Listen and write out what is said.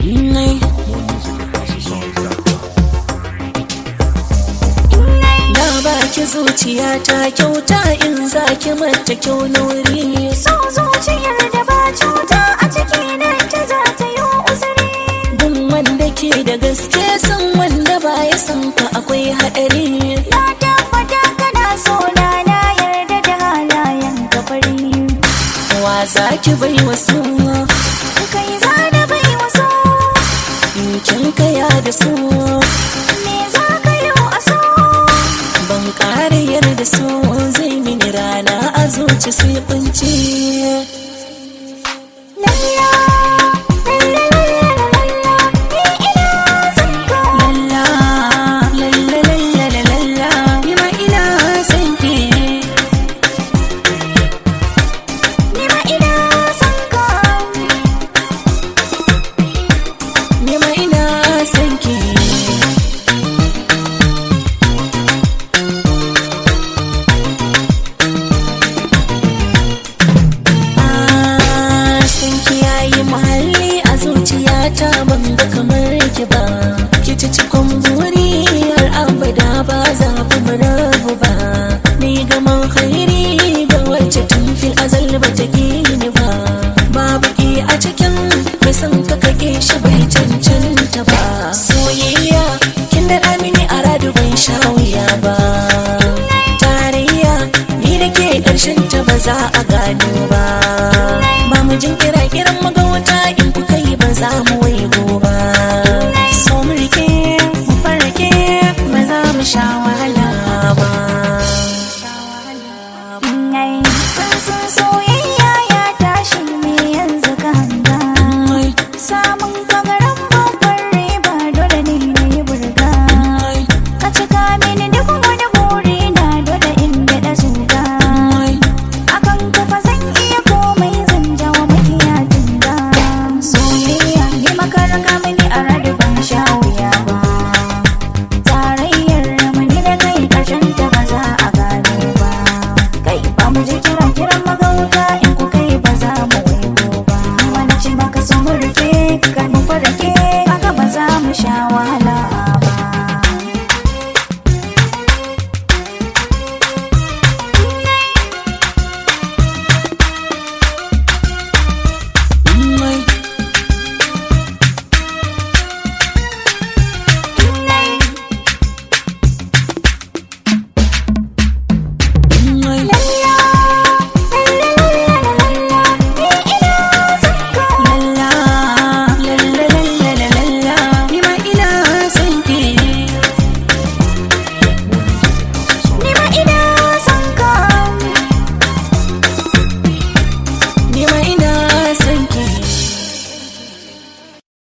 Baki zuciya ta kyauta in zaki mata kyau nuri. So zuciyar da ba cuta a ciki nan ta za ta yi uzuri. Gun wanda ke da gaske san wanda ba ya san ka akwai haɗari. Na tabbata kana so na yarda da halayen kafari. Wa zaki bai wasu Kai za da bai wasu. in kin kaya da su Me za ka yi a so? ban ƙara yarda so zai mini rana a zuci sai kunci. Lalla, lalla, lalla, ni ina son ka. Lalla, lalla, lalla, lalla, ni ma ina son ki. Ni ma ina son ka. Ni ma ina son ki. Son ki yayi muhalli a zuciyata ban ga kamar ki ba. Ki ci cikon buri har abada ba za mu rabu ba. Ni gaman khairi ga wacce tun fil azal ba ta gini ba. Babu ki a cikin mai son ka kake shi bai cancanta ba. Soyayya kin da mini a radu ban sha wuya ba. Tarayya ni da ke ƙarshen ta ba za a gano ba. Ba mu jin kiran magauta in kuka yi ba za mu waigo ba. So mu rike mu farke ba za mu sha wahala ba. Sun soyayya ya tashi ne yanzu ka hanga. Samun kagaran babbar riba dole ne na yi burga. Ka cika mini duk wani buri na dole in daɗa zuga. Akan kafa zan iya komai zan jawo makiya tunga. Soyayya ne makaraka mini a radu ban sha wuya ba. Tarayyar mu ni da kai ƙarshen ta ba za a gano ba. Kai ba mu ji kiran magauta